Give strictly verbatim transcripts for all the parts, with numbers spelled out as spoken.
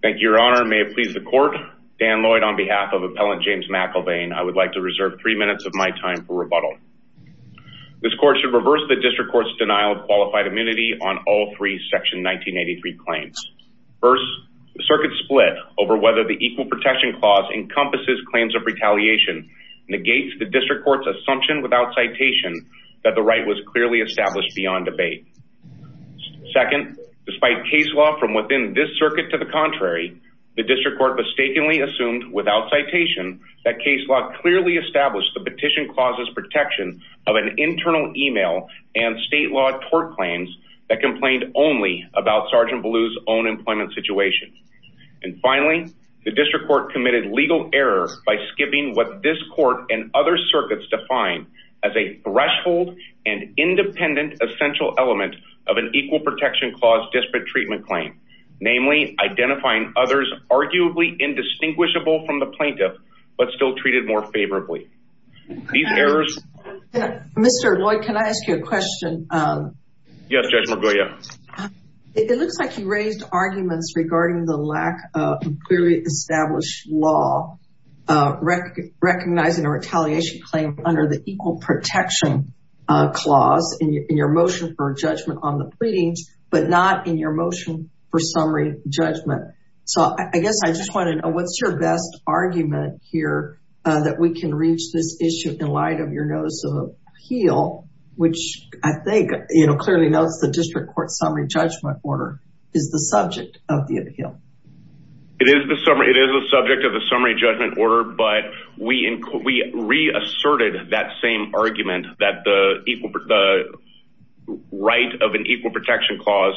Thank you, Your Honor. May it please the court. Dan Lloyd on behalf of Appellant James McIlvaine. I would like to reserve three minutes of my time for rebuttal. This court should reverse the district court's denial of qualified immunity on all three Section nineteen eighty-three claims. First, the circuit split over whether the Equal Protection Clause encompasses claims of retaliation, negates the district court's assumption without citation that the right was clearly established beyond debate. Second, despite case law from within this circuit to the contrary, the district court mistakenly assumed without citation that case law clearly established the petition clause's protection of an internal email and state law tort claims that complained only about Sergeant Ballew's own employment situation. And finally, the district court committed legal error by skipping what this court and other circuits define as a threshold and independent essential element of an Equal Protection Clause disparate treatment claim, namely identifying others arguably indistinguishable from the plaintiff, but still treated more favorably. These um, errors... Mister Lloyd, can I ask you a question? Um, yes, Judge Margolia. It, it looks like you raised arguments regarding the lack of clearly established law uh, rec- recognizing a retaliation claim under the Equal Protection uh, Clause in your, in your motion for judgment on the pleadings, but not in your motion for summary judgment. So I, I guess I just want to know, what's your best argument here uh, that we can reach this issue in light of your notice of appeal, which I think, you know, clearly notes the district court summary judgment order is the subject of the appeal. It is the summary. It is the subject of the summary judgment order, but we inc- we reasserted that same argument that the equal the right of an equal protection clause,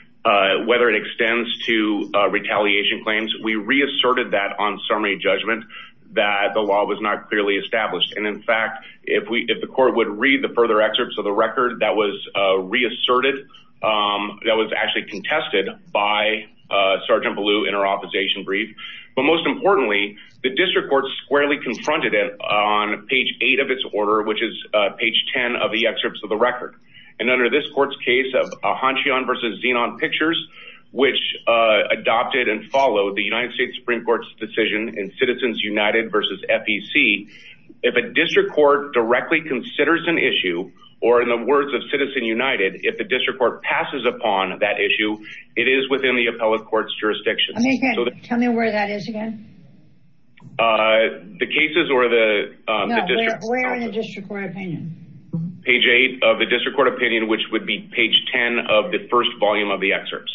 uh, whether it extends to uh, retaliation claims, we reasserted that on summary judgment that the law was not clearly established. And in fact, if we if the court would read the further excerpts of the record, that was uh, reasserted, um, that was actually contested by Uh, Sergeant Ballew in her opposition brief. But most importantly, the district court squarely confronted it on page eight of its order, which is uh, page ten of the excerpts of the record. And under this court's case of uh, Hanchion versus Xenon Pictures, which uh, adopted and followed the United States Supreme Court's decision in Citizens United versus F E C, if a district court directly considers an issue, or in the words of Citizen United, if the district court passes upon that issue, it is within the appellate court's jurisdiction. Okay, so the, tell me where that is again. Uh, the cases or the, um, no, the district... Where, where in the district court opinion? Page eight of the district court opinion, which would be page ten of the first volume of the excerpts.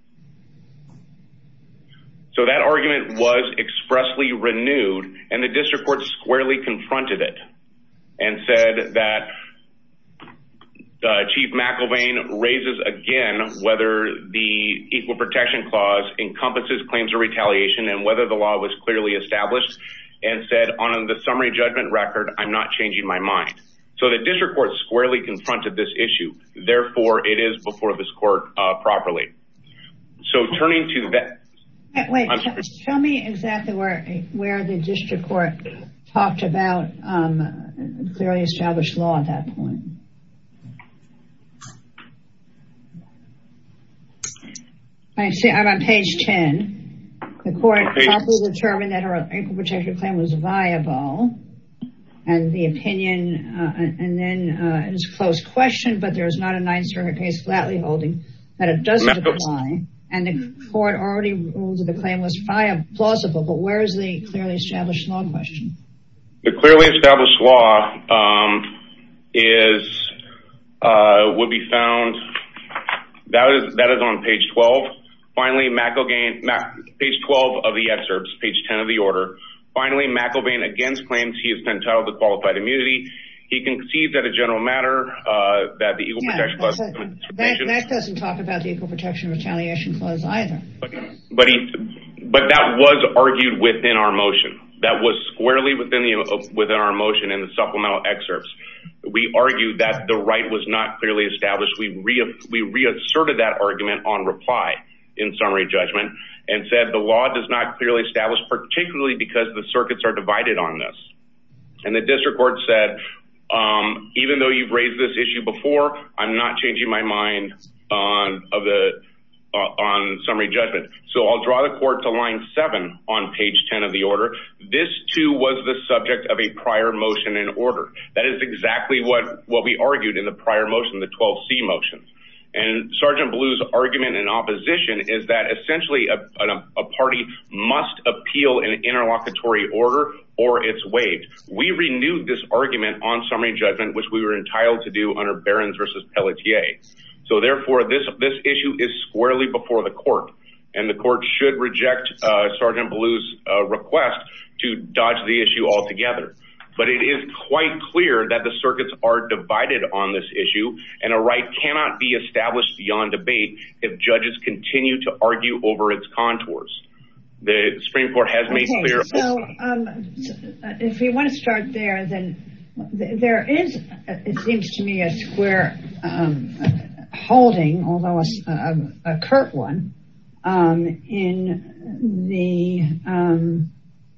So that argument was expressly renewed, and the district court squarely confronted it and said that Uh, Chief McIlvaine raises again whether the Equal Protection Clause encompasses claims of retaliation and whether the law was clearly established, and said on the summary judgment record, I'm not changing my mind. So the district court squarely confronted this issue. Therefore, it is before this court uh, properly. So turning to that. Wait, t- tell me exactly where where the district court talked about um, clearly established law at that point. I see. I'm on page ten. The court properly determined that her equal protection claim was viable, and the opinion, uh, and then uh, it is a closed question, but there is not a Ninth Circuit case flatly holding that it doesn't apply, and the court already ruled that the claim was viable, plausible. But where is the clearly established law question? The clearly established law um, is uh, would be found. That is that is on page twelve. Finally, McIlvaine, Mac, page twelve of the excerpts, page ten of the order. Finally, McIlvaine again claims he is entitled to qualified immunity. He concedes as a general matter uh, that the Equal yeah, Protection Clause. That, that doesn't talk about the Equal Protection Retaliation Clause either. But, but he, but that was argued within our motion. That was squarely within the within our motion in the supplemental excerpts. We argued that the right was not clearly established. We re, we reasserted that argument on reply in summary judgment and said the law does not clearly establish, particularly because the circuits are divided on this. And the district court said, um, even though you've raised this issue before, I'm not changing my mind on of the uh, on summary judgment. So I'll draw the court to line seven on page ten of the order. This too was the subject of a prior motion in order. That is exactly what, what we argued in the prior motion, the twelve C motion. And Sergeant Blue's argument in opposition is that essentially a, a, a party must appeal an interlocutory order or it's waived. We renewed this argument on summary judgment, which we were entitled to do under Behrens versus Pelletier. So therefore, this this issue is squarely before the court, and the court should reject uh, Sergeant Blue's uh, request to dodge the issue altogether. But it is quite clear that the circuits are divided on this issue, and a right cannot be established beyond debate if judges continue to argue over its contours. The Supreme Court has made okay, clear. So, um, if we want to start there, then there is, it seems to me, a square um, holding, although a, a, a curt one, um, in the um,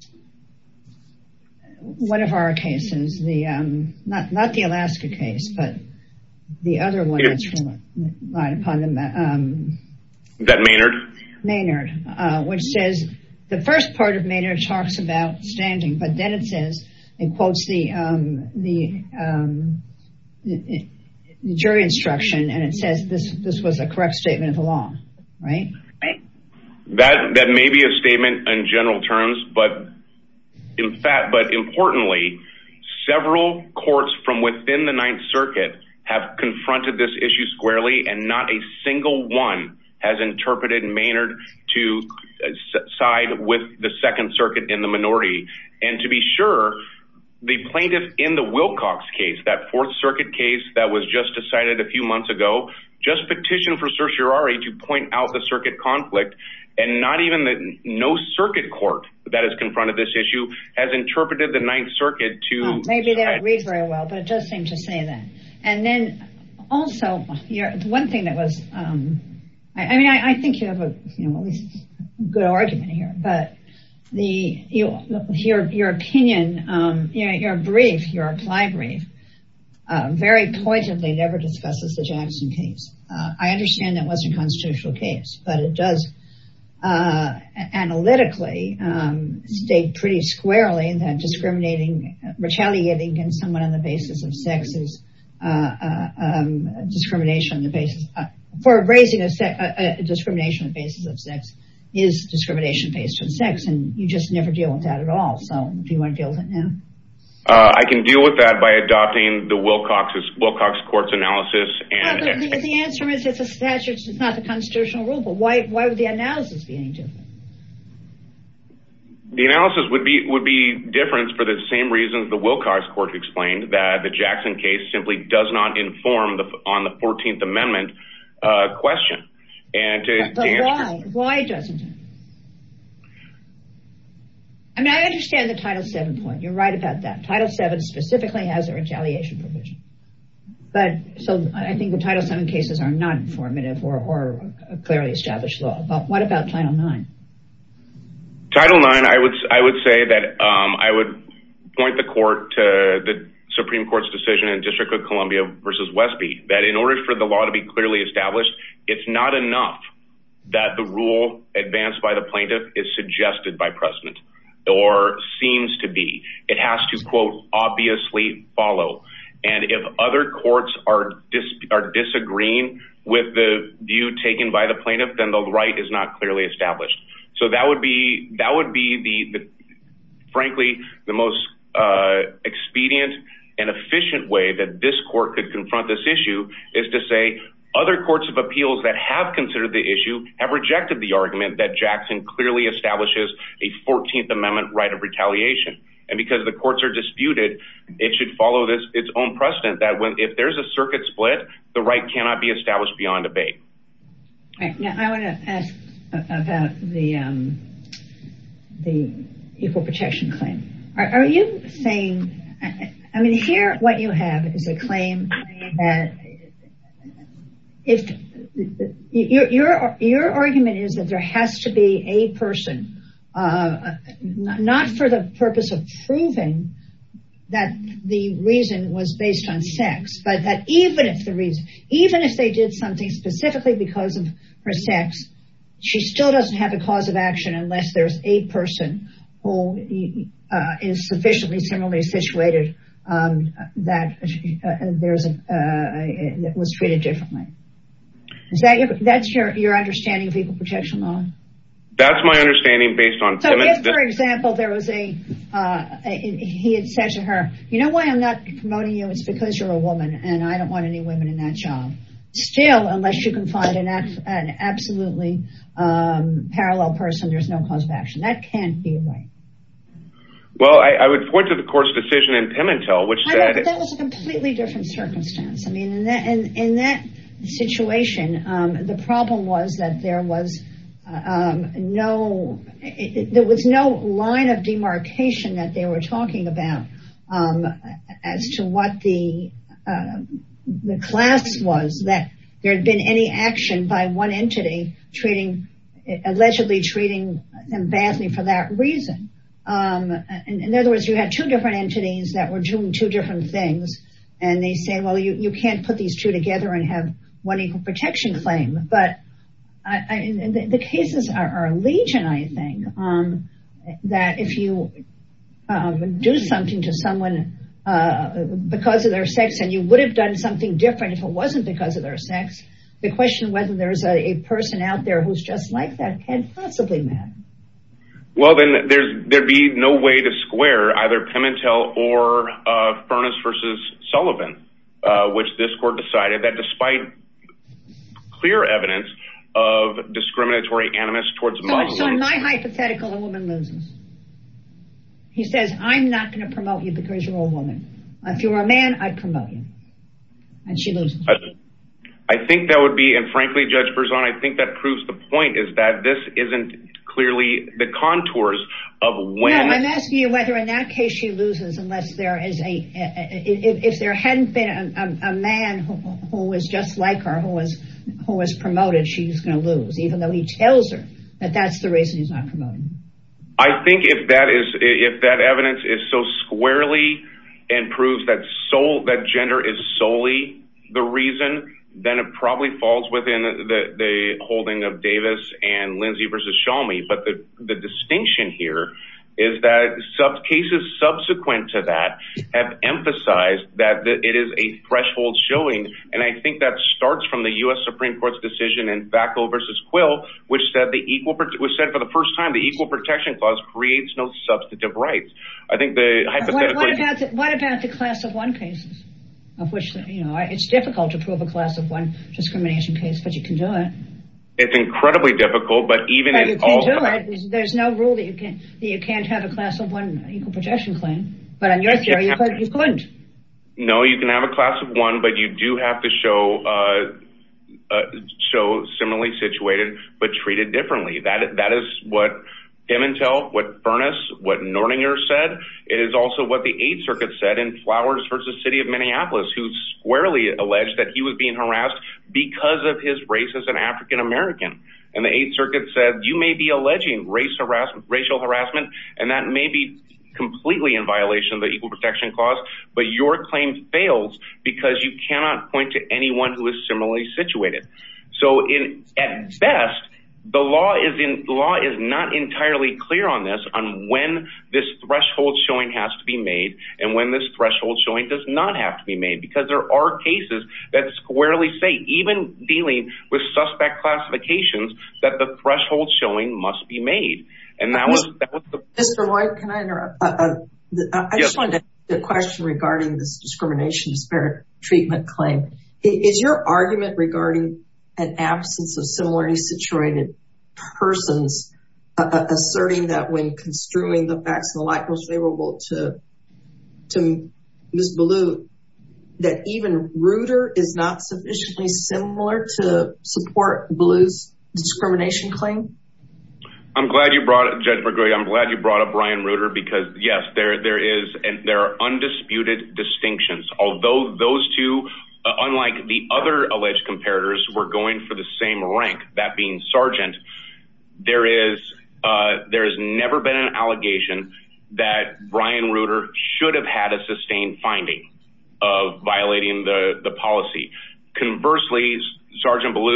one of our cases, the um, not not the Alaska case, but the other one that's relied upon the um, that Maynard. Maynard, uh, which says the first part of Maynard talks about standing, but then it says it quotes the um, the, um, the the jury instruction, and it says this this was a correct statement of the law, right? Right. That that may be a statement in general terms, but in fact, but importantly, several courts from within the Ninth Circuit have confronted this issue squarely, and not a single one has interpreted Maynard to side with the Second Circuit in the minority. And to be sure, the plaintiff in the Wilcox case, that Fourth Circuit case that was just decided a few months ago, just petitioned for certiorari to point out the circuit conflict, and not even the no circuit court that has confronted this issue has interpreted the Ninth Circuit to... Oh, maybe they don't read very well, but it does seem to say that. And then also, your, one thing that was... Um, I, I mean, I, I think you have a, you know, at least a good argument here, but the you, your your opinion, um, your, your brief, your reply brief, uh, very pointedly never discusses the Jackson case. Uh, I understand that wasn't a constitutional case, but it does uh, analytically um, state pretty squarely that discriminating, retaliating against someone on the basis of sex is uh, uh, um, discrimination on the basis. Uh, for raising a, se- a, a discrimination on the basis of sex is discrimination based on sex, and you just never deal with that at all. So do you want to deal with it now? Uh, I can deal with that by adopting the Wilcox's, Wilcox court's analysis. And well, the, the, the answer is it's a statute, it's not the constitutional rule, but why, why would the analysis be any different? The analysis would be would be different for the same reasons the Wilcox court explained, that the Jackson case simply does not inform the, on the fourteenth Amendment uh, question. And to, but, but to answer, why? Why doesn't it? I mean, I understand the Title seven point. You're right about that. Title seven specifically has a retaliation provision. But so I think the Title seven cases are not informative or, or a clearly established law. But what about Title nine? Title nine, I would I would say that um, I would point the court to the Supreme Court's decision in District of Columbia versus Westby, that in order for the law to be clearly established, it's not enough that the rule advanced by the plaintiff is suggested by precedent or seems to be. It has to, quote, obviously follow. And if other courts are dis- are disagreeing with the view taken by the plaintiff, then the right is not clearly established. So that would be that would be the, the frankly the most uh, expedient and efficient way that this court could confront this issue, is to say other courts of appeals that have considered the issue have rejected the argument that Jackson clearly establishes a fourteenth Amendment right of retaliation. And because the courts are disputed, it should follow this its own precedent that when if there's a circuit split, the right cannot be established beyond debate. All right. Now I want to ask about the um, the equal protection claim. Are, are you saying? I mean, here what you have is a claim that if your your your argument is that there has to be a person, uh, not for the purpose of proving that the reason was based on sex, but that even if the reason, even if they did something specifically because of her sex, she still doesn't have a cause of action unless there's a person who uh, is sufficiently similarly situated um, that uh, there's a, uh, that was treated differently. Is that your, that's your, your understanding of equal protection law? That's my understanding based on... So if, for example, there was a, uh, a, he had said to her, you know why I'm not promoting you? It's because you're a woman and I don't want any women in that job. Still, unless you can find an, an absolutely um, parallel person, there's no cause of action. That can't be right. Well, I, I would point to the court's decision in Pimentel, which I said... know, but that was a completely different circumstance. I mean, in that, in, in that situation, um, the problem was that there was uh, um, no... It, it, there was no line of demarcation that they were talking about um, as to what the... Uh, the class was, that there had been any action by one entity treating, allegedly treating them badly for that reason. Um, in, in other words, you had two different entities that were doing two different things, and they say, well, you, you can't put these two together and have one equal protection claim. But I, I, the, the cases are, are legion, I think, um, that if you um, do something to someone Uh, because of their sex, and you would have done something different if it wasn't because of their sex, the question whether there's a, a person out there who's just like that can't possibly matter. Well, then there's, there'd be no way to square either Pimentel or uh, Furness versus Sullivan, uh, which this court decided that despite clear evidence of discriminatory animus towards so, Muslims... So in my hypothetical, a woman loses. He says, I'm not going to promote you because you're a woman. If you were a man, I'd promote you. And she loses. I, I think that would be, and frankly, Judge Berzon, I think that proves the point, is that this isn't clearly the contours of when... No, I'm asking you whether in that case she loses unless there is a... a, a if, if there hadn't been a, a, a man who, who was just like her, who was, who was promoted, she's going to lose, even though he tells her that that's the reason he's not promoting her. I think if that is, if that evidence is so squarely and proves that soul, that gender is solely the reason, then it probably falls within the, the holding of Davis and Lindsay versus Shalmy. But the, the distinction here is that sub cases subsequent to that have emphasized that the, it is a threshold showing. And I think that starts from the U S Supreme Court's decision in Vacco versus Quill, which said the equal, which said for the first time, the Equal Protection Clause creates no substantive rights. I think the hypothetically... What, what, about, the, what about the class of one cases? Of which, you know, it's difficult to prove a class of one discrimination case, but you can do it. It's incredibly difficult, but even but in you can all... do it. There's no rule that you can that you can't have a class of one equal protection claim. But on your theory, you, could, you couldn't. No, you can have a class of one, but you do have to show uh, uh, show similarly situated, but treated differently. That that is what Pimentel, what Furness, what Nordinger said. It is also what the Eighth Circuit said in Flowers versus City of Minneapolis, who squarely alleged that he was being harassed because of his race as an African American. And the Eighth Circuit said, you may be alleging race harassment, racial harassment, and that may be completely in violation of the Equal Protection Clause, but your claim fails because you cannot point to anyone who is similarly situated. So in at best, the law is in the law is not entirely clear on this, on when this threshold showing has to be made and when this threshold showing does not have to be made, because there are cases that squarely say, even dealing with suspect classifications, that the threshold showing must be made. And that was that was the Mister Lloyd, can I interrupt? Uh, uh, I just yes. wanted to ask a question regarding this discrimination disparate treatment claim. Is your argument regarding an absence of similarly situated persons uh, asserting that when construing the facts and the like most favorable to to Miz Ballou, that even Reuter is not sufficiently similar to support Ballou's discrimination claim? I'm glad you brought it, Judge McGrady. I'm glad you brought up Brian Reuter, because yes, there there is and there are undisputed distinctions. Although those two, uh, unlike the other alleged comparators, were going for the same rank, that being sergeant, there is uh, there has never been an allegation that Brian Reuter should have had a sustained finding of violating the the policy. Conversely, Sergeant Ballou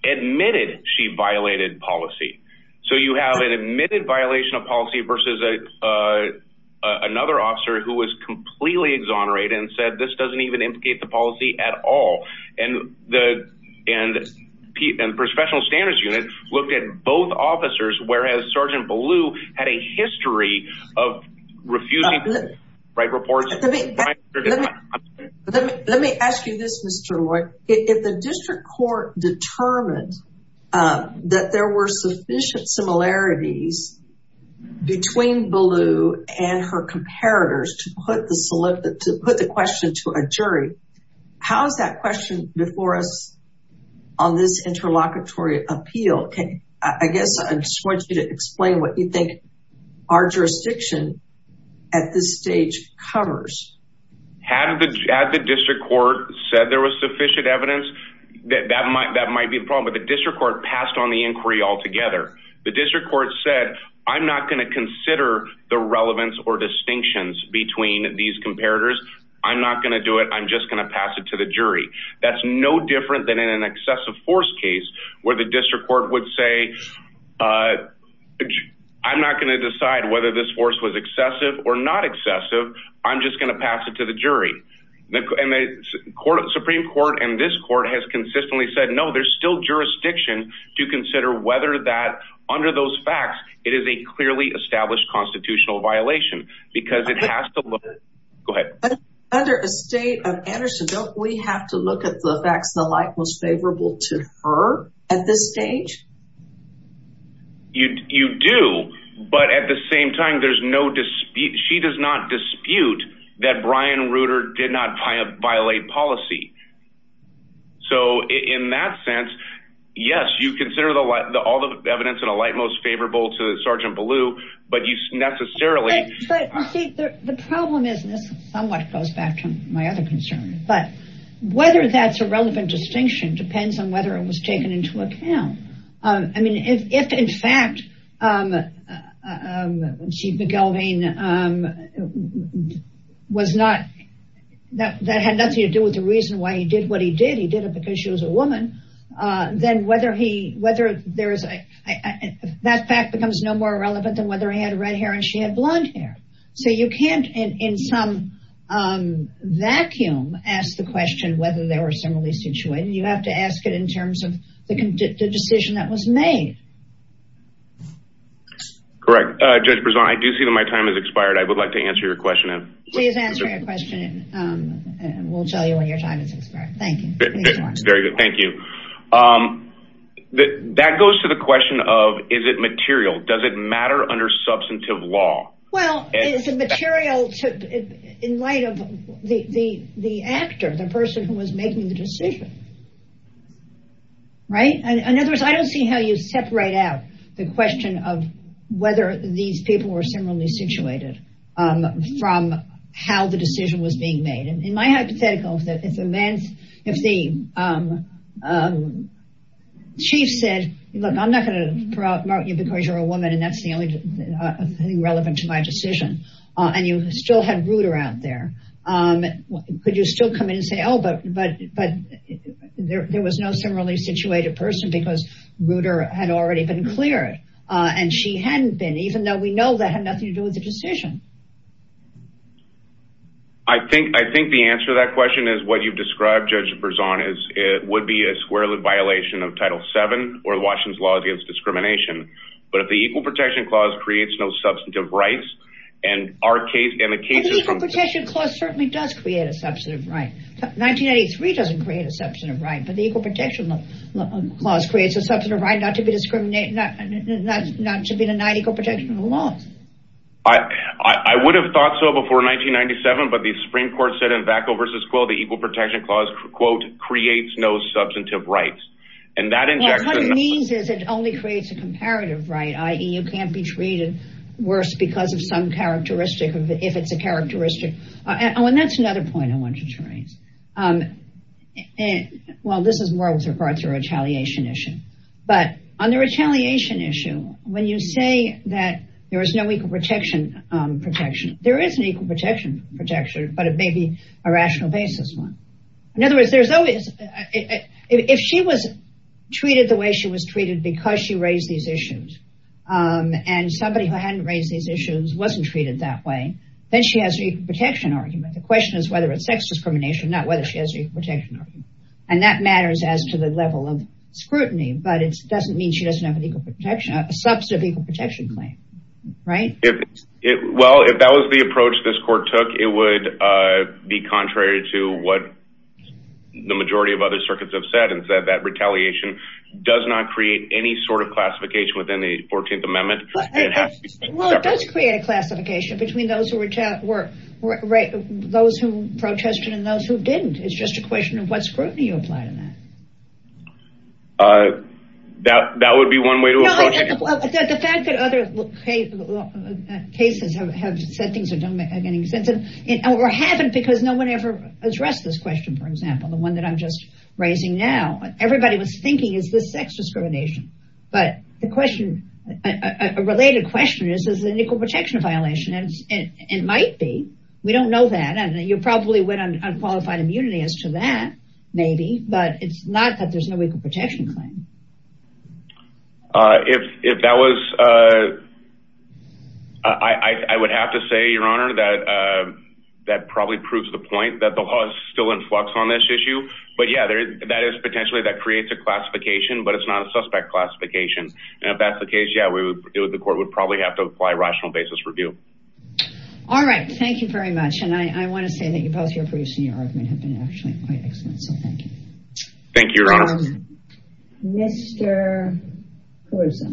admitted she violated policy. So you have an admitted violation of policy versus a, uh, uh, another officer who was completely exonerated and said this doesn't even implicate the policy at all. And the and and the Professional Standards Unit looked at both officers, whereas Sergeant Ballou had a history of refusing uh, to write reports. Let me, let, me, let, me, let me ask you this, Mister Lloyd. If, if the district court determined uh, that there were sufficient similarities between Ballou and her comparators to put the to put the question to a jury, how is that question before us on this interlocutory appeal? Can, I guess I just want you to explain what you think our jurisdiction at this stage covers. Had the had the district court said there was sufficient evidence, that that might that might be the problem. But the district court passed on the inquiry altogether. The district court said, I'm not going to consider the relevance or distinctions between these comparators. I'm not going to do it. I'm just going to pass it to the jury. That's no different than in an excessive force case where the district court would say, uh, I'm not going to decide whether this force was excessive or not excessive. I'm just going to pass it to the jury. And the court, Supreme Court and this court has consistently said, no, there's still jurisdiction to consider whether that under those facts, it is a clearly established constitutional violation because it has to look. Go ahead. But under a state of Anderson, don't we have to look at the facts in the light most favorable to her at this stage? You you do, but at the same time, there's no dispute. She does not dispute that Brian Reuter did not violate policy. So in that sense, yes, you consider the, the all the evidence in a light most favorable to Sergeant Ballou, but you necessarily. But, but you see, the, the problem is, and this somewhat goes back to my other concern, but whether that's a relevant distinction depends on whether it was taken into account. Um, I mean, if, if in fact, um, uh, um, Chief McElvain um, was not, that, that had nothing to do with the reason why he did what he did, he did it because she was a woman, uh, then whether he, whether there's a, I, I, that fact becomes no more relevant than whether he had red hair and she had blonde hair. So you can't, in, in some um, vacuum, ask the question whether they were similarly situated. You have to ask it in terms of the, the decision that was made. Correct. Uh, Judge Berzon, I do see that my time has expired. I would like to answer your question. Please answer your question, um, and we'll tell you when your time has expired. Thank you. Please, very good. Thank you. Um, the, that goes to the question of, is it material? Does it matter under substantive law? Well, and is it material to, in light of the, the, the actor, the person who was making the decision? Right? In, in other words, I don't see how you separate out the question of whether these people were similarly situated um, from how the decision was being made. And in my hypothetical, if the, if the man's, if the um, um, chief said, look, I'm not going to promote you because you're a woman and that's the only uh, thing relevant to my decision, uh, and you still had Reuter out there, um, could you still come in and say, oh, but but but there, there was no similarly situated person because Reuter had already been cleared, uh, and she hadn't been, even though we know that had nothing to do with the decision? I think I think the answer to that question is what you've described, Judge Berzon, is it would be a squarely violation of Title seven or Washington's law against discrimination. But if the Equal Protection Clause creates no substantive rights, and our case and the cases well, the Equal from Protection Clause certainly does create a substantive right. nineteen eighty-three doesn't create a substantive right, but the Equal Protection Clause creates a substantive right not to be discriminated, not not not to be denied equal protection of the laws. I, I, I would have thought so before nineteen ninety-seven, but the Supreme Court said in Vacco versus Quill, the Equal Protection Clause, quote, creates no substantive rights. And that injects... Well, what it means is it only creates a comparative right, that is you can't be treated worse because of some characteristic, if it's a characteristic. Uh, and, oh, and that's another point I wanted to raise. Um, and, well, this is more with regard to a retaliation issue. But on the retaliation issue, when you say that there is no equal protection um, protection. There is an equal protection protection, but it may be a rational basis one. In other words, there's always, if she was treated the way she was treated because she raised these issues, um, and somebody who hadn't raised these issues wasn't treated that way, then she has an equal protection argument. The question is whether it's sex discrimination, not whether she has an equal protection argument. And that matters as to the level of scrutiny, but it doesn't mean she doesn't have an equal protection, a substantive equal protection claim, right? If it, well, if that was the approach this court took, it would uh, be contrary to what the majority of other circuits have said, and said that retaliation does not create any sort of classification within the fourteenth Amendment. Well, it, has to be well it does create a classification between those who were, were, were, were those who protested and those who didn't. It's just a question of what scrutiny you apply to that. Uh, that that would be one way to no, approach I, it. The, the fact that other cases have, have said things that don't make any sense, and, and, or haven't because no one ever addressed this question, for example, the one that I'm just raising now. Everybody was thinking, is this sex discrimination? But the question, a, a, a related question is, is it an equal protection violation? And it's, it, it might be. We don't know that. And you probably went on unqualified immunity as to that, maybe, but it's not that there's no equal protection claim. Uh, if if that was, uh, I, I I would have to say, Your Honor, that uh, that probably proves the point that the law is still in flux on this issue. But yeah, there is, that is potentially, that creates a classification, but it's not a suspect classification. And if that's the case, yeah, we would, it would the court would probably have to apply rational basis review. All right, thank you very much. And I, I want to say that you both your briefs and your argument have been actually quite excellent. So thank you. Thank you, Your Honor. Um, Mister Caruso.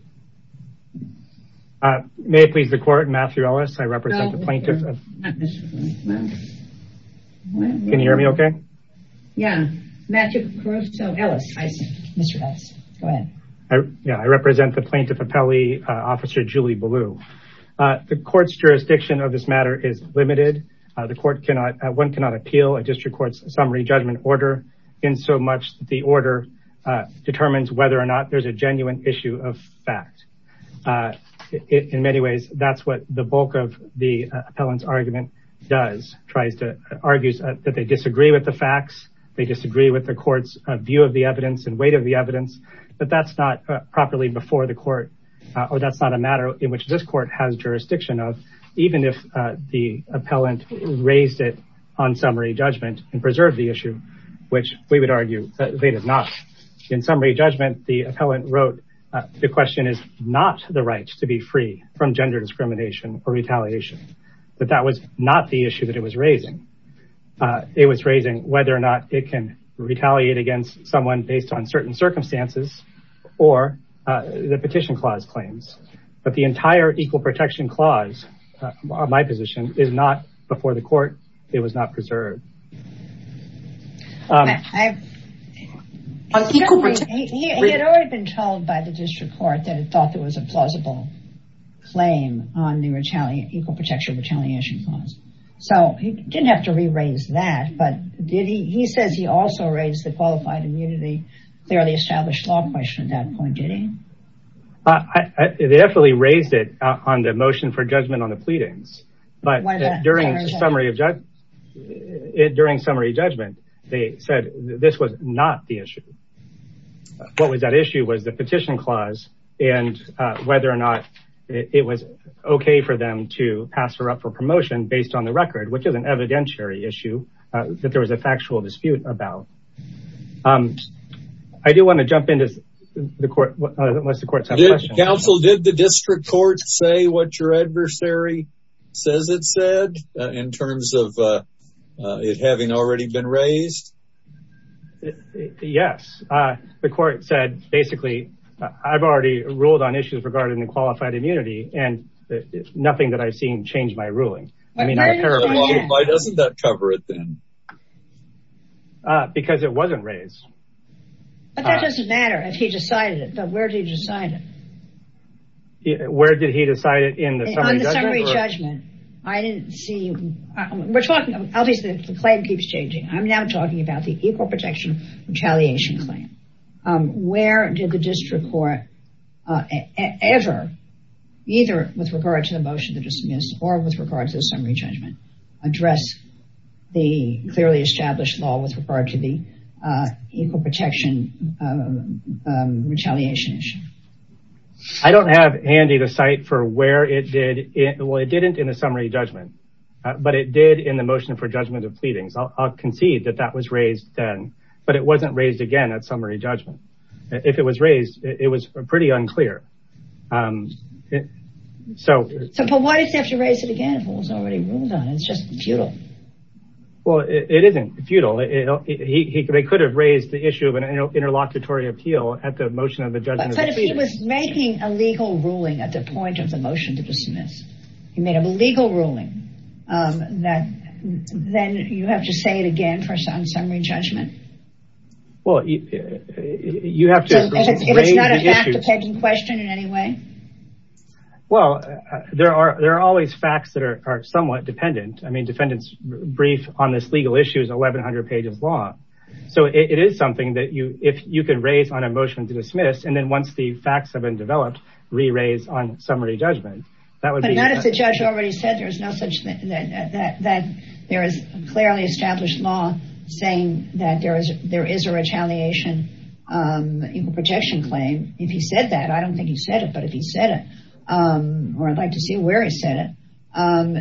Uh, may it please the court, Matthew Ellis. I represent no, the plaintiff. Of... Not Mister Well, what, what, Can you hear me okay? Yeah. Matthew Caruso Ellis, I see. Mister Ellis, go ahead. I, yeah, I represent the plaintiff appellee, uh, Officer Julie Ballou. Uh, the court's jurisdiction of this matter is limited. Uh, the court cannot, uh, one cannot appeal a district court's summary judgment order in so much that the order uh, determines whether or not there's a genuine issue of fact. Uh, it, in many ways, that's what the bulk of the uh, appellant's argument does, tries to uh, argues uh, that they disagree with the facts, they disagree with the court's uh, view of the evidence and weight of the evidence, but that's not uh, properly before the court, uh, or that's not a matter in which this court has jurisdiction of, even if uh, the appellant raised it on summary judgment and preserved the issue, which we would argue that they did not. In summary judgment, the appellant wrote, uh, the question is not the right to be free from gender discrimination or retaliation, that that was not the issue that it was raising. Uh, it was raising whether or not it can retaliate against someone based on certain circumstances or uh, the petition clause claims. But the entire equal protection clause, uh, my position, is not before the court. It was not preserved. Um, I, on equal protection, he, he, he had already been told by the district court that it thought there was a plausible claim on the retali- equal protection retaliation clause. So he didn't have to re-raise that, but did he? He says he also raised the qualified immunity, clearly established law question at that point, did he? Uh, I, I, they definitely raised it uh, on the motion for judgment on the pleadings, but uh, during summary of judgment, during summary judgment, they said this was not the issue. What was at issue was the petition clause and uh, whether or not it, it was okay for them to pass her up for promotion based on the record, which is an evidentiary issue uh, that there was a factual dispute about. Um, I do want to jump into the court, uh, unless the courts have did, questions. Counsel, did the district court say what your adversary says it said uh, in terms of uh, uh, it having already been raised? Yes. Uh, the court said basically, uh, I've already ruled on issues regarding the qualified immunity, and uh, nothing that I've seen changed my ruling. I mean, I paraphrase. Why, why doesn't that cover it then? Uh, because it wasn't raised. But that uh, doesn't matter if he decided it. But where did he decide it? Where did he decide it in the summary judgment? On the summary or? judgment. I didn't see, uh, we're talking, obviously the claim keeps changing. I'm now talking about the equal protection retaliation claim. Um, where did the district court uh, e- ever, either with regard to the motion to dismiss or with regard to the summary judgment, address the clearly established law with regard to the uh, equal protection um, um, retaliation issue? I don't have handy the site for where it did. It, well, it didn't in the summary judgment, uh, but it did in the motion for judgment of pleadings. I'll, I'll concede that that was raised then, but it wasn't raised again at summary judgment. If it was raised, it, it was pretty unclear. Um, it, so, so, but why did you have to raise it again if it was already ruled on? It's just futile. Well, it, it isn't futile. It, it, it, he, he, they could have raised the issue of an inter, interlocutory appeal at the motion of the judgment. But, but of if he was making a legal ruling at the point of the motion to dismiss, he made a legal ruling um, that then you have to say it again for on summary judgment. Well, you, you have to. So if it's, if it's not a fact-dependent issues. question in any way. Well, uh, there are there are always facts that are, are somewhat dependent. I mean, defendant's brief on this legal issue is eleven hundred pages long. So it, it is something that you, if you can raise on a motion to dismiss, and then once the facts have been developed, re-raise on summary judgment. That would but be. But not if the judge already said there's no such thing, that, that, that there is clearly established law saying that there is there is a retaliation um, equal protection claim. If he said that, I don't think he said it, but if he said it, Um, or I'd like to see where he said it, um,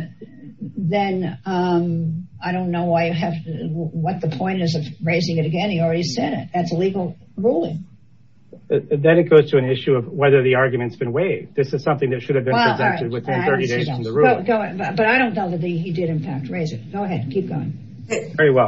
then um, I don't know why you have to, what the point is of raising it again. He already said it. That's a legal ruling. Then it goes to an issue of whether the argument's been waived. This is something that should have been well, presented right. within I thirty days from the ruling. Go, go, but I don't know that he did in fact raise it. Go ahead, keep going. Very well.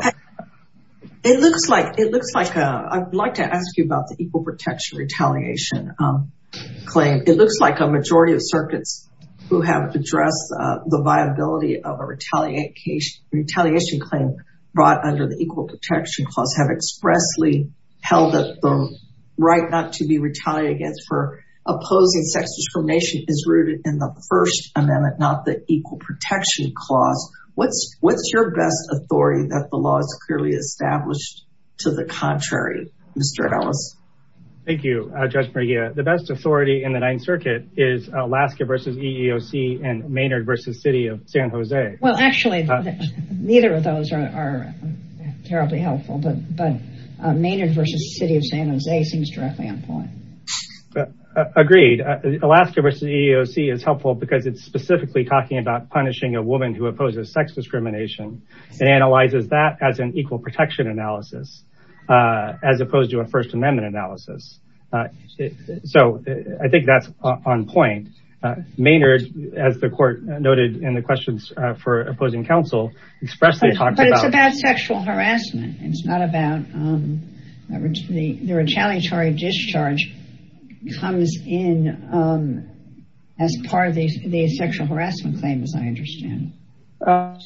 It looks like, it looks like, uh, I'd like to ask you about the equal protection retaliation um, claim. It looks like a majority of circuits who have addressed uh, the viability of a retaliation, retaliation claim brought under the Equal Protection Clause have expressly held that the right not to be retaliated against for opposing sex discrimination is rooted in the First Amendment, not the Equal Protection Clause. What's what's your best authority that the law is clearly established to the contrary, Mister Ellis? Thank you, uh, Judge Murguia. The best authority in the Ninth Circuit is Alaska versus E E O C and Maynard versus City of San Jose. Well, actually, uh, neither of those are, are terribly helpful, but but uh, Maynard versus City of San Jose seems directly on point. Uh, uh, agreed. Uh, Alaska versus E E O C is helpful because it's specifically talking about punishing a woman who opposes sex discrimination and analyzes that as an equal protection analysis. Uh, as opposed to a First Amendment analysis. Uh, it, so uh, I think that's uh, on point. Uh, Maynard, as the court noted in the questions uh, for opposing counsel, expressly but, talks but about... But it's about sexual harassment. It's not about um, the, the retaliatory discharge comes in um, as part of the, the sexual harassment claim, as I understand. Uh,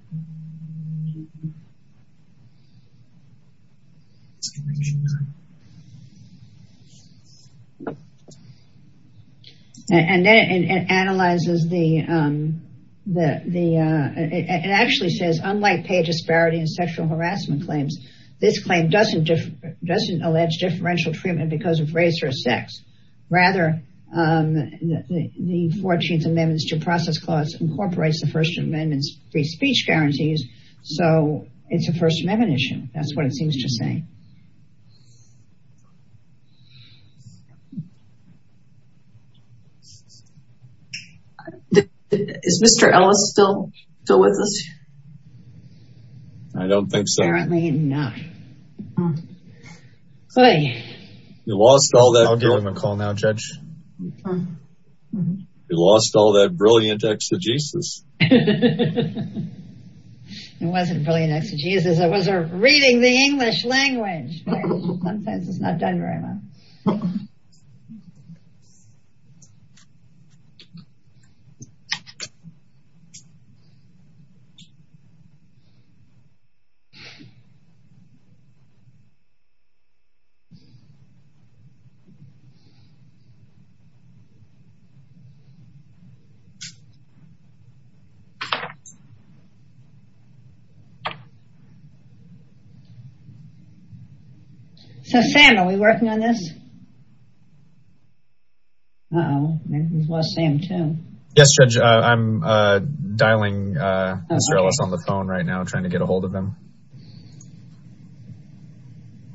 And, and then it, it analyzes the um, the the. Uh, it, it actually says, unlike pay disparity in sexual harassment claims, this claim doesn't dif- doesn't allege differential treatment because of race or sex. Rather, um, the, the fourteenth Amendment's Due Process Clause incorporates the First Amendment's free speech guarantees, so it's a First Amendment issue. That's what it seems to say. Is Mister Ellis still still with us? I don't think so. Apparently not. Hmm. Oy. You lost all that. I'll give him a call now, Judge. Mm-hmm. You lost all that brilliant exegesis. It wasn't brilliant exegesis. It was a reading the English language. Sometimes it's not done very well. So, Sam, are we working on this? Uh-oh, maybe we've lost Sam, too. Yes, Judge, uh, I'm uh, dialing uh, oh, Mister okay. Ellis on the phone right now, trying to get a hold of him.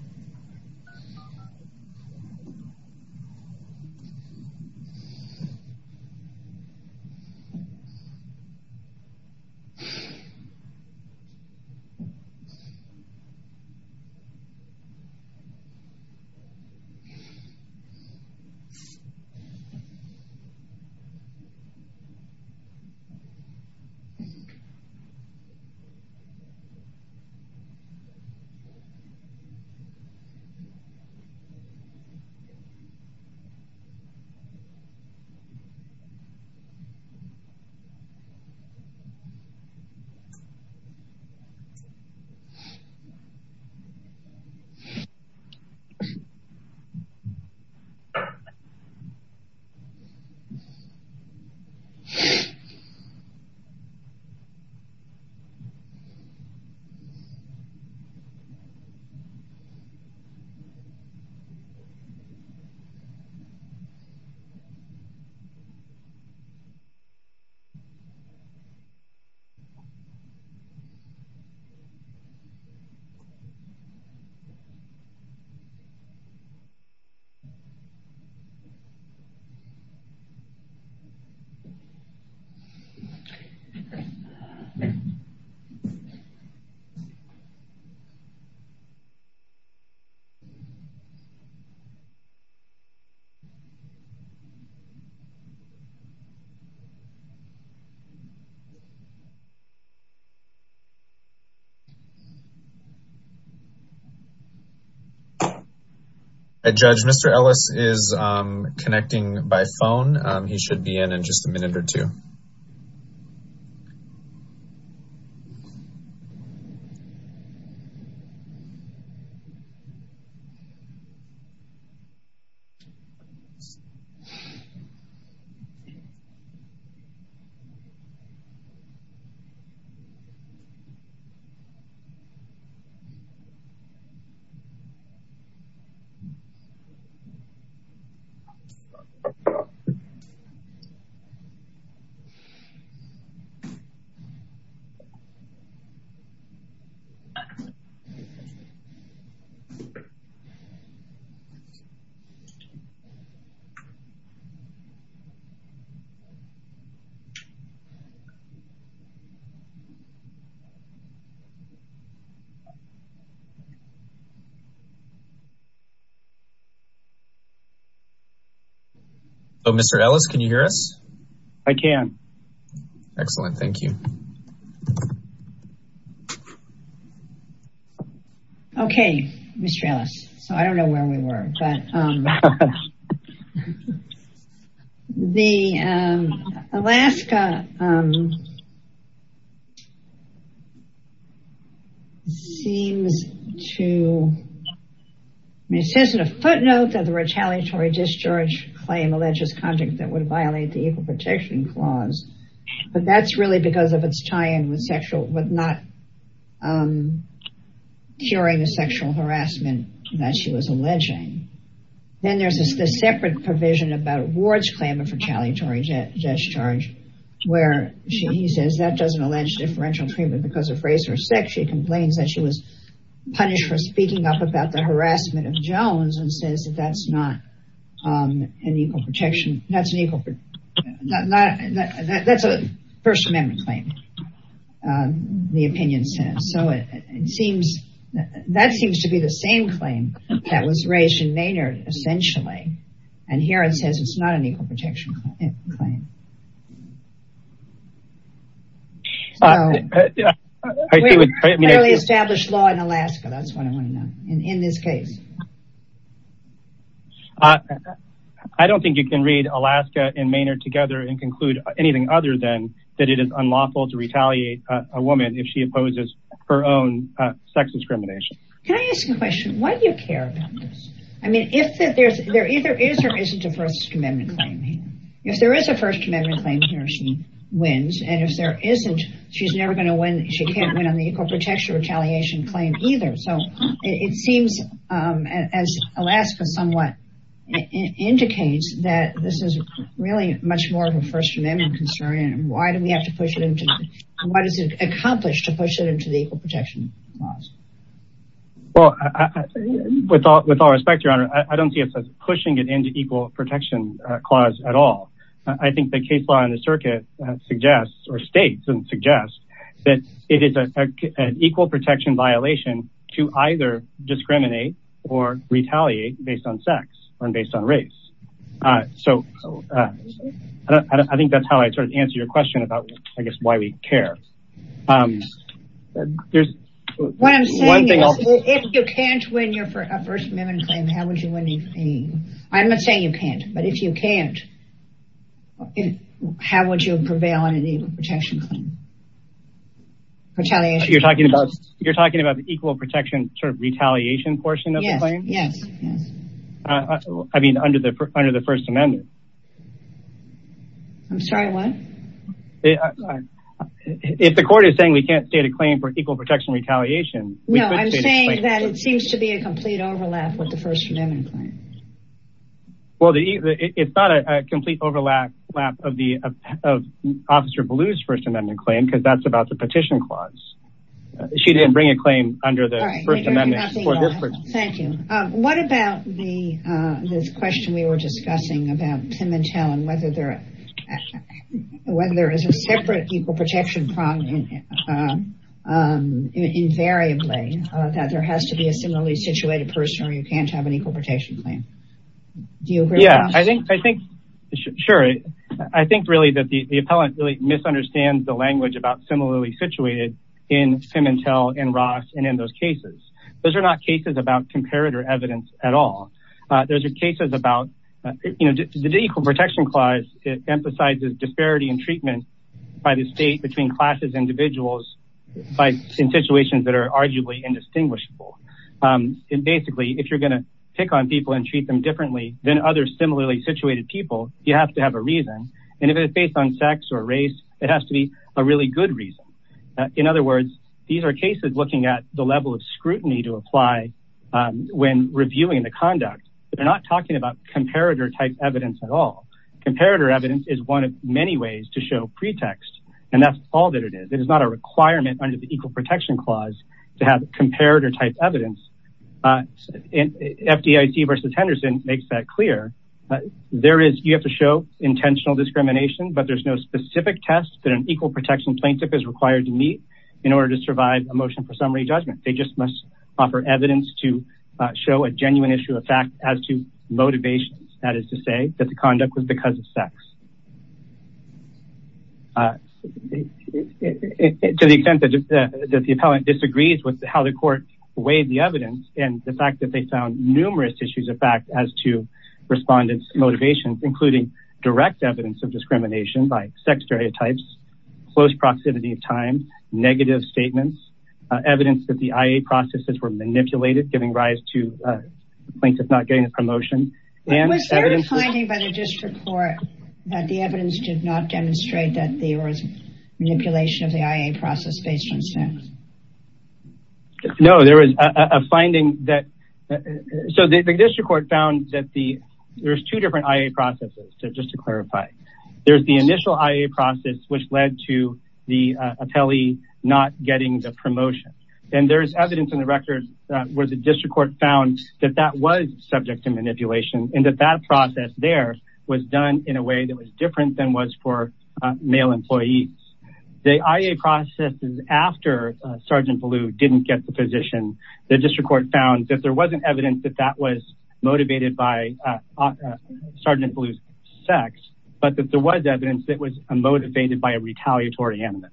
Uh, Judge, Mister Ellis is um, connecting by phone. Um, he should be in in just a minute or two. So, Mister Ellis, can you hear us? I can. Excellent. Thank you. Okay, Mister Ellis. So I don't know where we were, but um, the um, Alaska um, seems to, I mean, it says in a footnote that the retaliatory discharge claim alleges conduct that would violate the Equal Protection Clause, but that's really because of its tie-in with sexual, with not um, curing the sexual harassment that she was alleging. Then there's this, this separate provision about Ward's claim of retaliatory de- discharge, where she, he says that doesn't allege differential treatment because of race or sex. She complains that she was punished for speaking up about the harassment of Jones, and says that that's not um, an equal protection. That's an equal. Not, not, that, that, that's a First Amendment claim. Uh, the opinion says so. It, it seems that seems to be the same claim that was raised in Maynard, essentially, and here it says it's not an equal protection claim. So, uh, uh, I see what, I mean, clearly established law in Alaska. That's what I want to know in, in this case. Uh, I don't think you can read Alaska and Maynard together and conclude anything other than that it is unlawful to retaliate uh, a woman if she opposes her own uh, sex discrimination. Can I ask a question? Why do you care about this? I mean, if the, there's there either is or isn't a First Amendment claim here. If there is a First Amendment claim here, she wins, and if there isn't, she's never going to win. She can't win on the equal protection retaliation claim either. So it, it seems, um, as Alaska somewhat I- indicates, that this is really much more of a First Amendment concern. And why do we have to push it into? What does it accomplish to push it into the Equal Protection Clause? Well, I, I, with all with all respect, Your Honor, I, I don't see us as pushing it into Equal Protection uh, Clause at all. I think the case law in the circuit uh, suggests or states and suggests that it is a, a, an equal protection violation to either discriminate or retaliate based on sex or based on race. Uh, so uh, I, don't, I, don't, I think that's how I sort of answer your question about, I guess, why we care. Um, there's what I'm saying is, if you can't win your fir- a First Amendment claim, how would you win a, I'm not saying you can't, but if you can't, If, how would you prevail on an equal protection claim? Retaliation. You're talking about you're talking about the equal protection sort of retaliation portion of yes, the claim. Yes, yes. Uh, I mean, under the under the First Amendment. I'm sorry, what? It, uh, if the court is saying we can't state a claim for equal protection retaliation, we no, could I'm state saying a that it seems to be a complete overlap with the First Amendment claim. Well, the, the, it's not a, a complete overlap lap of the of, of Officer Ballou's First Amendment claim, because that's about the petition clause. Uh, she didn't bring a claim under the right, First you're, Amendment you're for this person. Thank you. Um, what about the uh, this question we were discussing about Pimentel and whether there uh, whether there is a separate equal protection prong in, uh, um, invariably uh, that there has to be a similarly situated person or you can't have an equal protection claim? Do you agree? Yeah, with I think I think sure. I think really that the, the appellant really misunderstands the language about similarly situated in Pimentel and Ross and in those cases. Those are not cases about comparator evidence at all. Uh, those are cases about, uh, you know, the Equal Protection Clause, it emphasizes disparity in treatment by the state between classes and individuals by in situations that are arguably indistinguishable. Um, and basically, if you're going to pick on people and treat them differently than other similarly situated people, you have to have a reason. And if it's based on sex or race, it has to be a really good reason. Uh, in other words, these are cases looking at the level of scrutiny to apply um, when reviewing the conduct. They're not talking about comparator type evidence at all. Comparator evidence is one of many ways to show pretext, and that's all that it is. It is not a requirement under the Equal Protection Clause to have comparator type evidence. Uh, and F D I C versus Henderson makes that clear. Uh, there is, you have to show intentional discrimination, but there's no specific test that an equal protection plaintiff is required to meet in order to survive a motion for summary judgment. They just must offer evidence to uh, show a genuine issue of fact as to motivations. That is to say that the conduct was because of sex. Uh, it, it, it, to the extent that, uh, that the appellant disagrees with how the court weighed the evidence and the fact that they found numerous issues of fact as to respondents' motivations, including direct evidence of discrimination by sex stereotypes, close proximity of time, negative statements, uh, evidence that the I A processes were manipulated, giving rise to uh, plaintiff not getting a promotion. And was there evidence a finding by the district court that the evidence did not demonstrate that there was manipulation of the I A process based on sex? No, there was a, a finding that, uh, so the, the district court found that the, there's two different I A processes, to, just to clarify. There's the initial I A process, which led to the uh, appellee not getting the promotion. And there's evidence in the record uh, where the district court found that that was subject to manipulation and that that process there was done in a way that was different than was for uh, male employees. The I A processes after uh, Sergeant Ballou didn't get the position, the district court found that there wasn't evidence that that was motivated by uh, uh, Sergeant Ballou's sex, but that there was evidence that was uh, motivated by a retaliatory animus.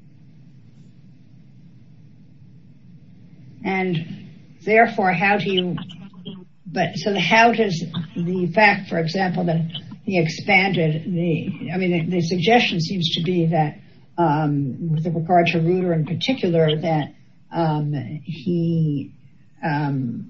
And therefore, how do you, but so how does the fact, for example, that he expanded the, I mean, the, the suggestion seems to be that um, with regard to Reuter in particular, that um, he um,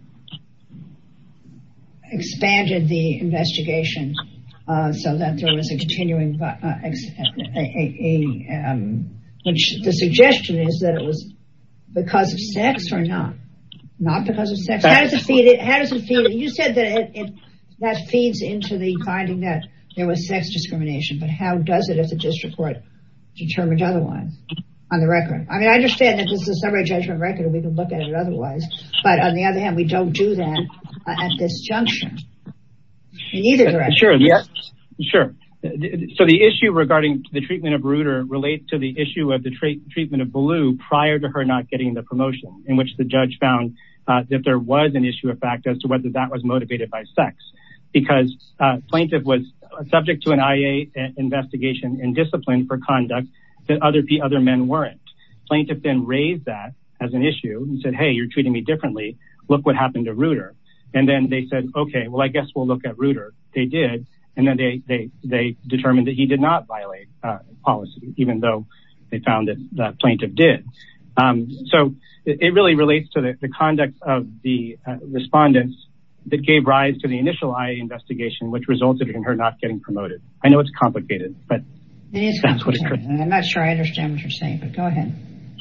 expanded the investigation uh, so that there was a continuing, uh, ex, a, a, a um, which the suggestion is that it was because of sex or not? Not because of sex. How does it feed it? How does it feed it? You said that it, it that feeds into the finding that there was sex discrimination, but how does it if the district court determined otherwise on the record? I mean, I understand that this is a summary judgment record and we can look at it otherwise, but on the other hand, we don't do that uh, at this juncture in either direction. Sure. Yes. Sure. So the issue regarding the treatment of Reuter relates to the issue of the tra- treatment of Ballou prior to her not getting the promotion, in which the judge found uh, that there was an issue of fact as to whether that was motivated by sex, because uh, plaintiff was subject to an I A investigation and disciplined for conduct that other other men weren't. Plaintiff then raised that as an issue and said, "Hey, you're treating me differently. Look what happened to Reuter." And then they said, "Okay, well, I guess we'll look at Reuter." They did. And then they, they, they determined that he did not violate uh, policy, even though they found that the plaintiff did. Um, so it, it really relates to the, the conduct of the uh, respondents that gave rise to the initial I A investigation, which resulted in her not getting promoted. I know it's complicated, but it is that's what it could. I'm not sure I understand what you're saying, but go ahead.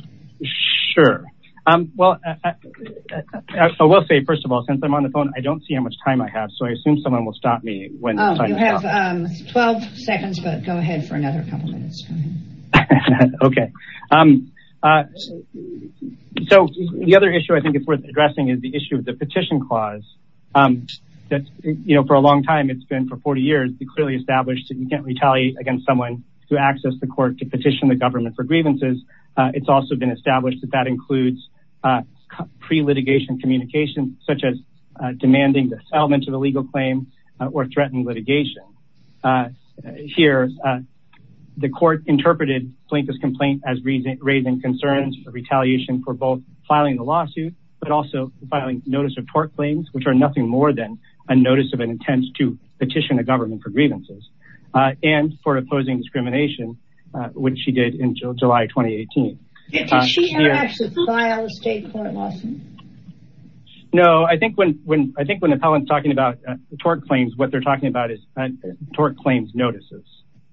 Sure. Um, well, I, I, I will say, first of all, since I'm on the phone, I don't see how much time I have, so I assume someone will stop me when oh, the time you is have up. um, twelve seconds, but go ahead for another couple minutes. Okay. Um, uh, so the other issue I think it's worth addressing is the issue of the petition clause. Um, that, you know, for a long time, it's been for forty years, it's clearly established that you can't retaliate against someone who access the court to petition the government for grievances. Uh, it's also been established that that includes uh, pre-litigation communication, such as uh, demanding the settlement of a legal claim uh, or threatening litigation. Uh, here, uh, the court interpreted plaintiff's complaint as raising, raising concerns for retaliation for both filing the lawsuit, but also filing notice of tort claims, which are nothing more than a notice of an intent to petition the government for grievances, uh, and for opposing discrimination, uh, which she did in J- July twenty eighteen. Did uh, she ever here, actually file a state court lawsuit? No, I think when, when, I think when the appellant's talking about uh, tort claims, what they're talking about is uh, tort claims notices.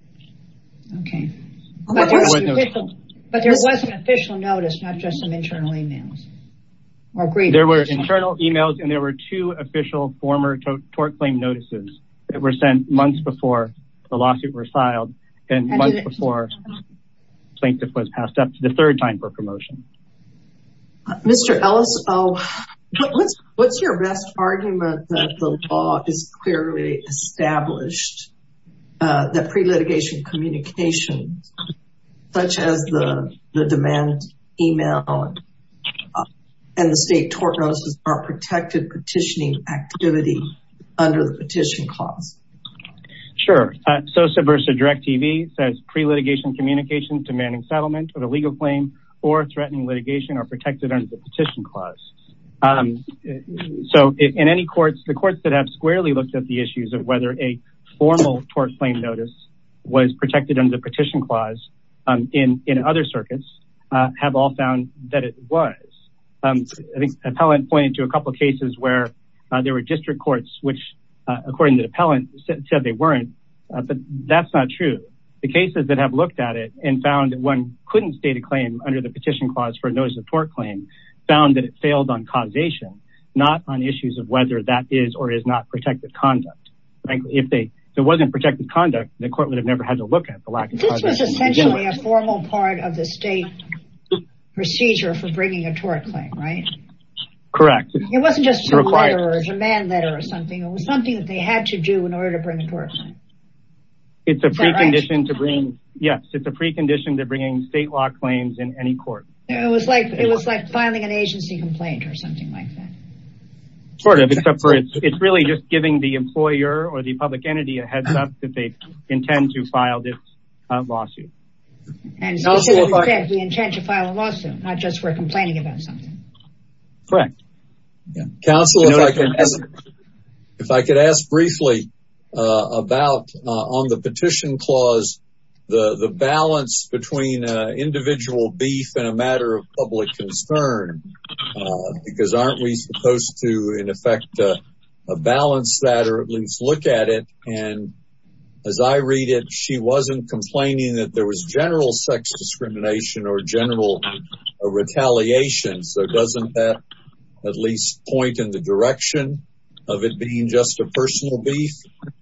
Okay. But But there was, was an no- official, but there was an official notice, not just some internal emails or grievances. There were internal emails and there were two official former to- tort claim notices that were sent months before the lawsuit was filed and, and months it, before plaintiff was passed up to the third time for promotion. Uh, Mister Ellis, oh, what, what's, what's your best argument that the law is clearly established, uh, that pre-litigation communication, such as the, the demand email, uh, and the state tort notices are protected petitioning activity under the petition clause? Sure. Uh, SOSA versus DirecTV says pre-litigation communications demanding settlement of a legal claim or threatening litigation are protected under the petition clause. Um, so in any courts, the courts that have squarely looked at the issues of whether a formal tort claim notice was protected under the petition clause, um, in, in other circuits, uh, have all found that it was. Um, I think appellant pointed to a couple of cases where, uh, there were district courts, which, uh, according to the appellant said, said they weren't, uh, but that's not true. The cases that have looked at it and found that one couldn't state a claim under the petition clause for a notice of tort claim found that it failed on causation, not on issues of whether that is or is not protected conduct. Frankly, if they, if it wasn't protected conduct, the court would have never had to look at the lack of causation. This was essentially a formal part of the state procedure for bringing a tort claim, right? Correct. It wasn't just some letter or a demand letter or something. It was something that they had to do in order to bring a tort claim. It's a precondition right? to bring, yes, it's a precondition to bringing state law claims in any court. It was like, it was like filing an agency complaint or something like that. Sort of, except for it's, it's really just giving the employer or the public entity a heads up that they intend to file this uh, lawsuit. And specifically said, we intend to file a lawsuit, not just we're complaining about something. Correct. Yeah. Counsel, if I could ask, if I could ask briefly uh, about uh, on the petition clause, the the balance between uh, individual beef and a matter of public concern, uh, because aren't we supposed to, in effect, uh, uh, balance that or at least look at it? And as I read it, she wasn't complaining that there was general sex discrimination or general uh, retaliation. So doesn't that at least point in the direction of it being just a personal beef?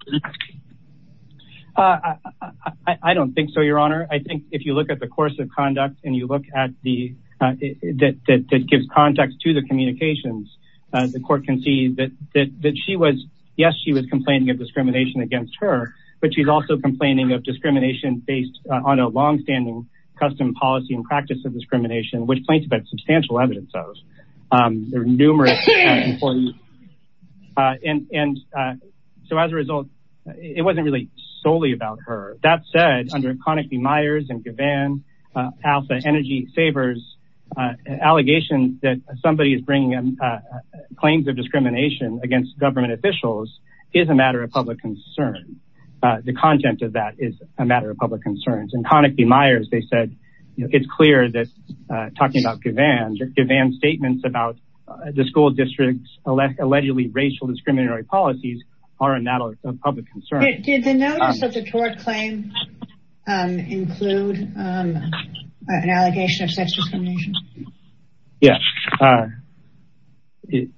Uh, I, I, I don't think so, Your Honor. I think if you look at the course of conduct and you look at the uh, it, that, that that gives context to the communications, uh, the court can see that that that she was, yes, she was complaining of discrimination against her, but she's also complaining of discrimination based uh, on a longstanding custom, policy, and practice of discrimination, which plaintiff had substantial evidence of. Um, there were numerous uh, employees, uh, and and uh, so as a result, it wasn't really solely about her. That said, under Connick v. Myers and Gavan, uh, Alpha Energy Savers, uh, allegations that somebody is bringing um, uh, claims of discrimination against government officials is a matter of public concern. Uh, the content of that is a matter of public concerns. In Connick v. Myers, they said, you know, it's clear that, uh, talking about Gavan, that Gavan's statements about uh, the school district's alle- allegedly racial discriminatory policies are a matter of public concern. Did, did the notice um, of the tort claim um, include um, an allegation of sex discrimination? Yes. Uh, it,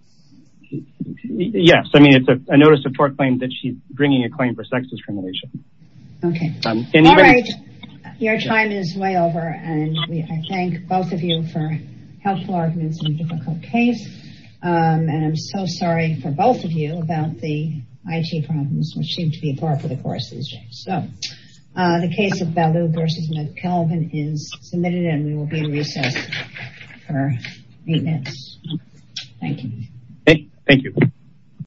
yes. I mean, it's a, a notice of tort claim that she's bringing a claim for sex discrimination. Okay. Um, and All even, right. Your time is way over, and we, I thank both of you for helpful arguments in a difficult case. Um, and I'm so sorry for both of you about the I T problems, which seem to be a par for the course these days. So, uh, the case of Ballou versus McKelvin is submitted, and we will be in recess for eight minutes. Thank you. Thank, thank you.